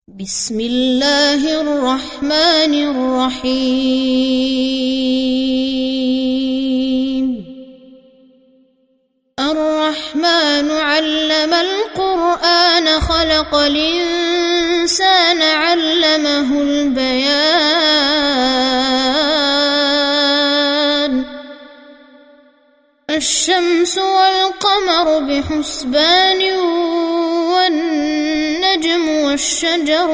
بسم الله الرحمن الرحيم الرحمن علم القرآن خلق الإنسان علمه البيان الشمس والقمر بحسبان والنجم والشجر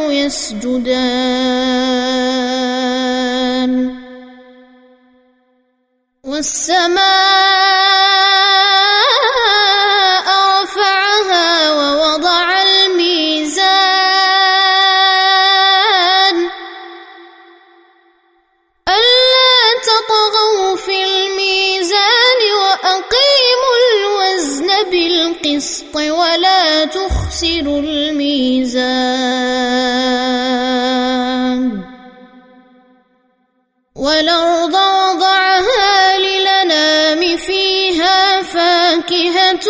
يسجدان والسماء رفعها ووضع الميزان ألا تطغوا في الميزان وأقيموا الوزن بالقسط ولا تخسروا الميزان والأرض وضعها للأنام فيها فاكهة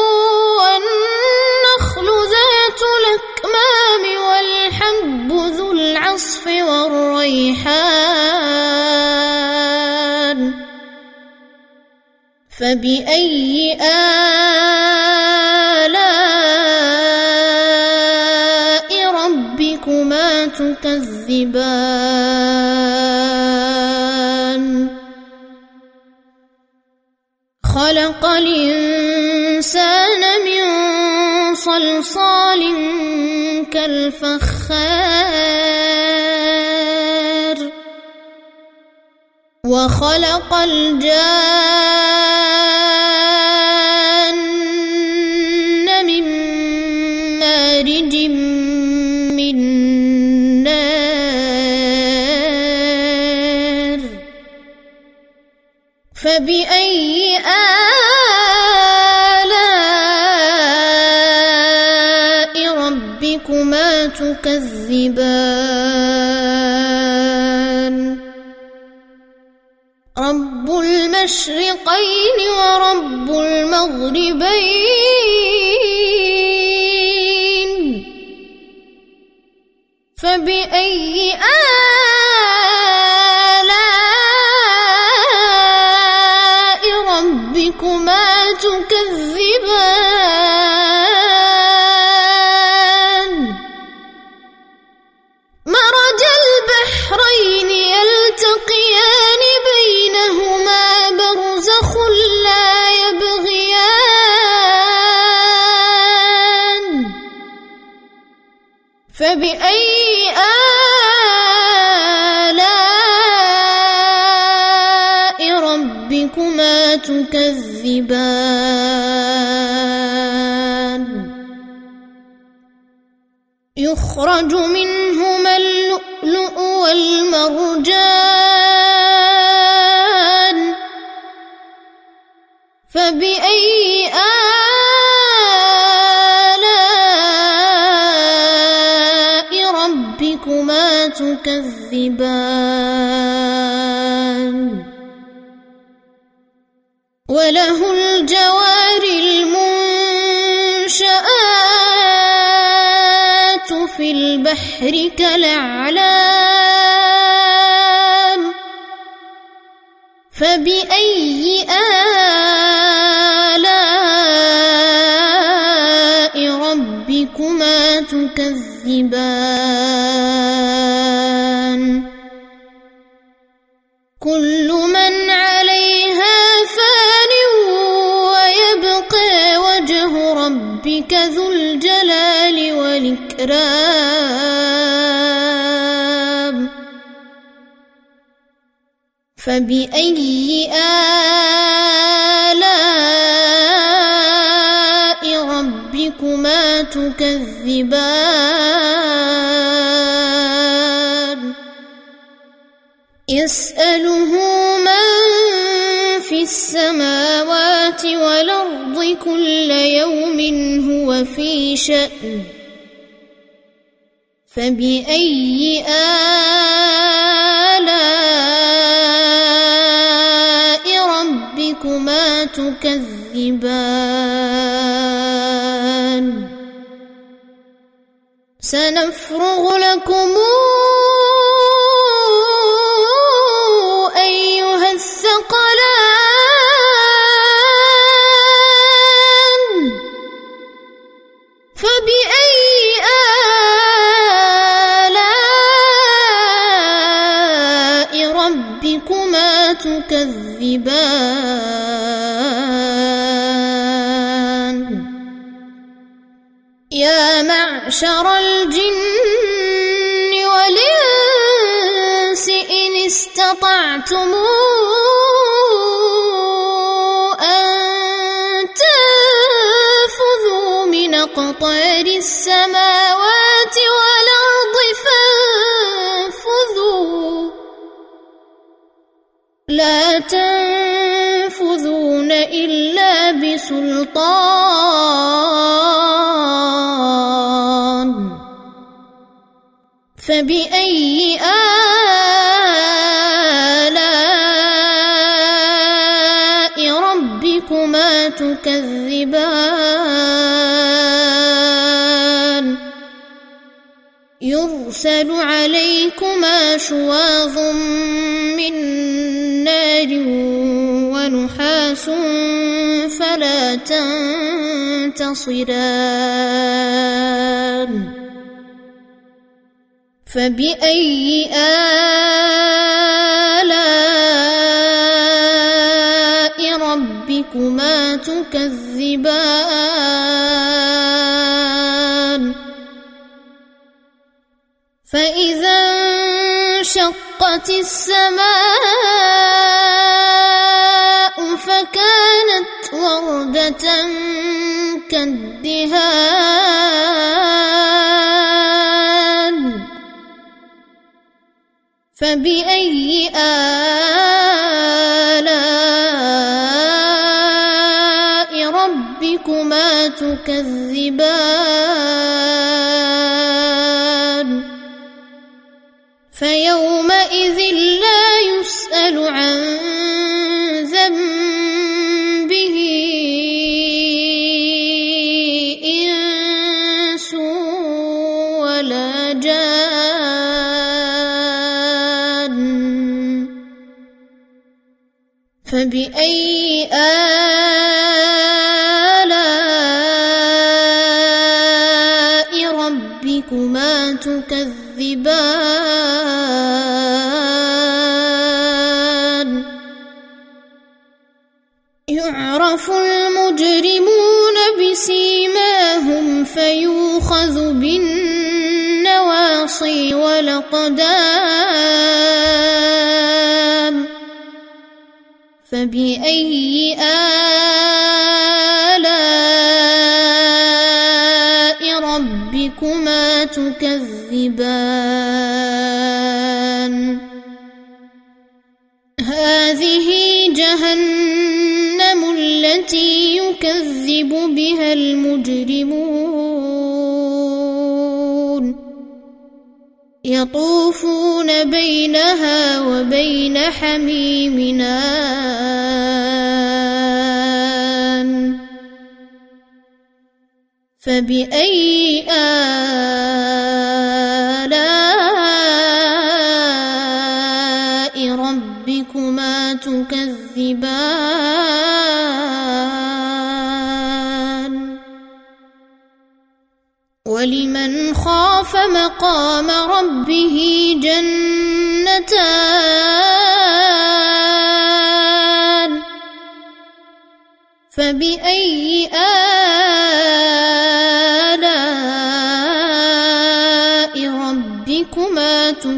والنخل ذات الأكمام والحب ذو العصف والريحان فبأي آلاء ربكما تكذبان خلق الإنسان من صلصال كالفخار وخلق الجان من مارج من نار فبأي آلاء ربكما تكذبان رب المشرقين ورب المغربين فبأي آلاء ربكما تكذبان مرج البحرين يلتقيان بينهما برزخ لا يبغيان فبأي آلاء ربكما تكذبان يخرج منهما اللؤلؤ والمرجان فبأي آلاء ربكما تكذبان وله الجوار المنشآت في البحر كالأعلام فبأي آلاء ربكما تكذبان كل من عليها فان ويبقى وجه ربك ذو الجلال والإكرام فبأي آلاء ربكما تكذبان يسأله من في السماوات والأرض كل يوم هو في شأن فبأي آلاء ربكما تكذبان سنفرغ لكم أيها الثقلان فبأي آلاء ربكما تكذبان يا معشر الجن والإنس إن استطعتم أن تنفذوا من أقطار السماوات والأرض فانفذوا لا تنفذون إلا بسلطان فبأي آلاء ربكما تكذبان يرسل عليكما شواظ من نار ونحاس فلا تنتصران فبأي آلاء ربكما تكذبان فإذا انشقت السماء فكانت وردة كالدهان فبأي آلاء ربكما تكذبان فيومئذ لا يسأل عن ذنبه إنس ولا جان فبأي آلاء ربكما تكذبان يعرف المجرمون بسيماهم فيؤخذ بالنواصي والأقدام فبأي آلاء ربكما تكذبان هذه جهنم التي يكذب بها المجرمون يطوفون بينها وبين حميم آن فبأي آلاء ربكما تكذبان ولمن خاف مقام ربه جنتان فبأي آلاء ربكما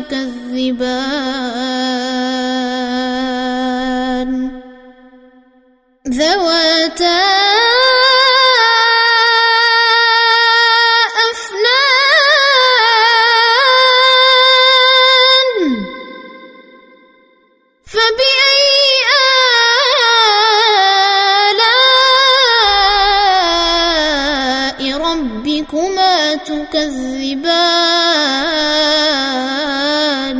تكذبان ذواتا أفنان فبأي آلاء ربكما تكذبان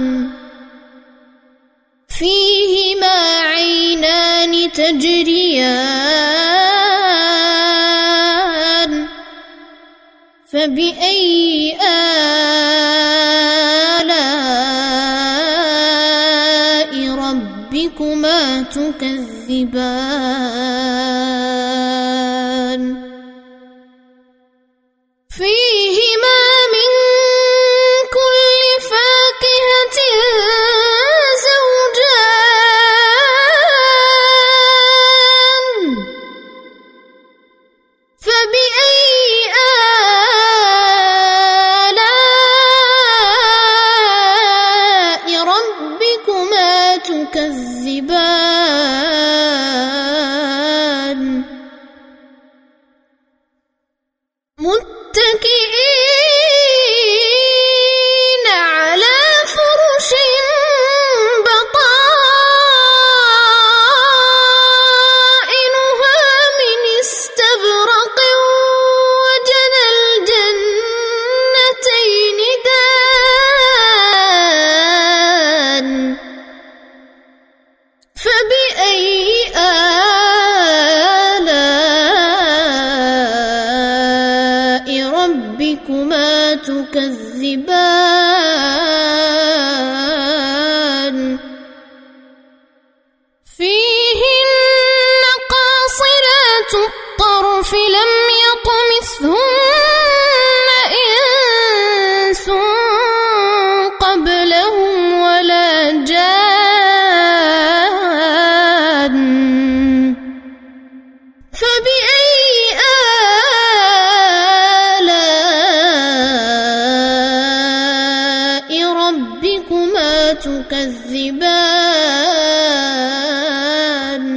فيهما عينان تجريان فبأي ربكما تكذبان فيهما من كل فاكهة زوجان فبأي آلاء ربكما تكذبان متكئين على فرش بطائنها من استبرق وجنى الجنتين دان فبأي آلاء ربكما تكذبان فيهن قاصرات الطرف لم يطمثهن إنس قبلهم ولا جان فبأي آلاء ربكما تكذبان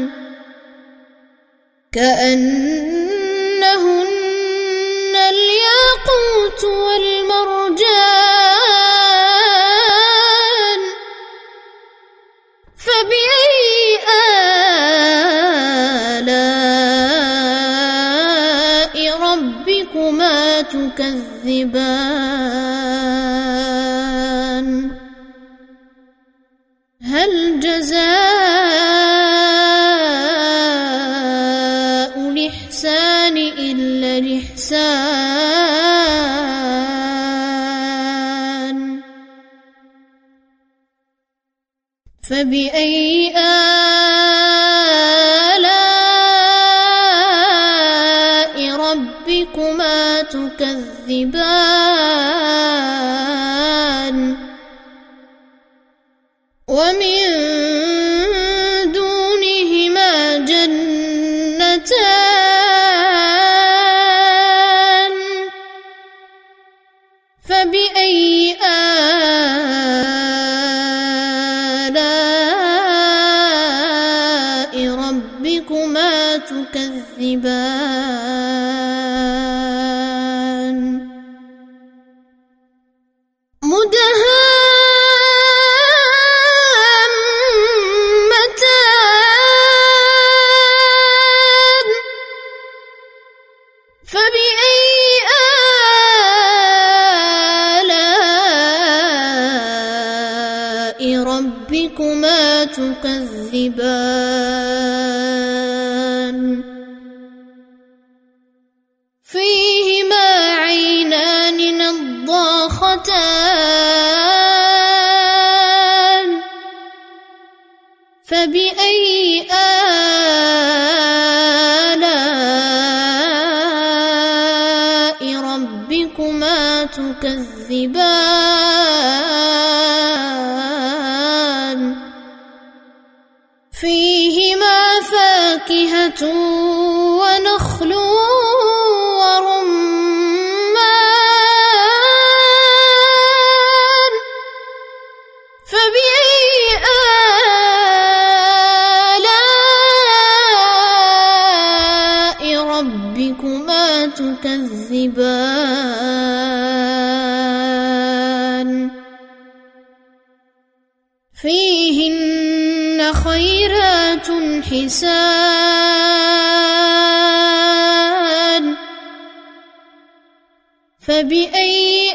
كأنهن الياقوت والمرجان فبأي آلاء ربكما تكذبان هل جزاء الإحسان إلا الإحسان فبأي آلاء ربكما تكذبان ومن دونهما جنتان فبأي آلاء ربكما تكذبان مدهامتان فبأي آلاء ربكما تكذبان فيهما عينان نضاختان فبأي آلاء ربكما تكذبان فيهما فاكهة ونخل ورمان فبأي آلاء ربكما تكذبان فيهن خيرات حسان فبأي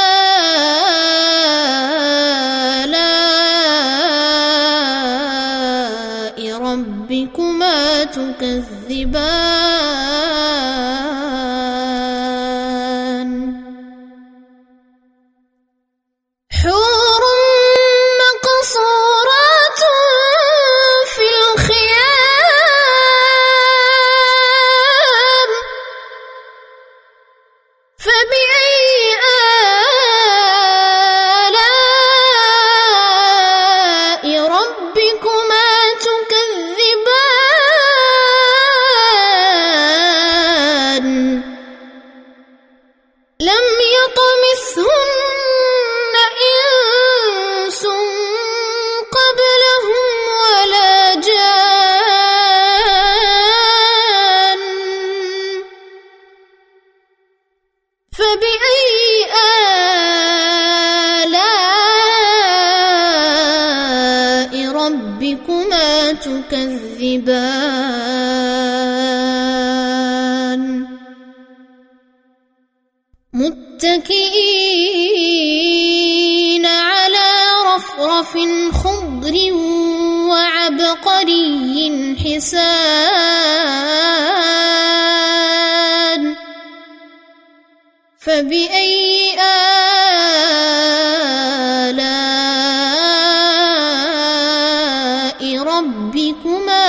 آلاء ربكما تكذبان حور مقصورات تكذبان متكئين على رفرف خضر وعبقري حسان فبأي آلاء ربكما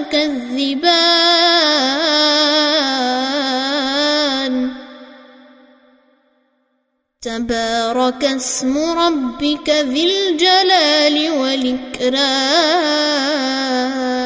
تكذبان تبارك اسم ربك ذي الجلال والإكرام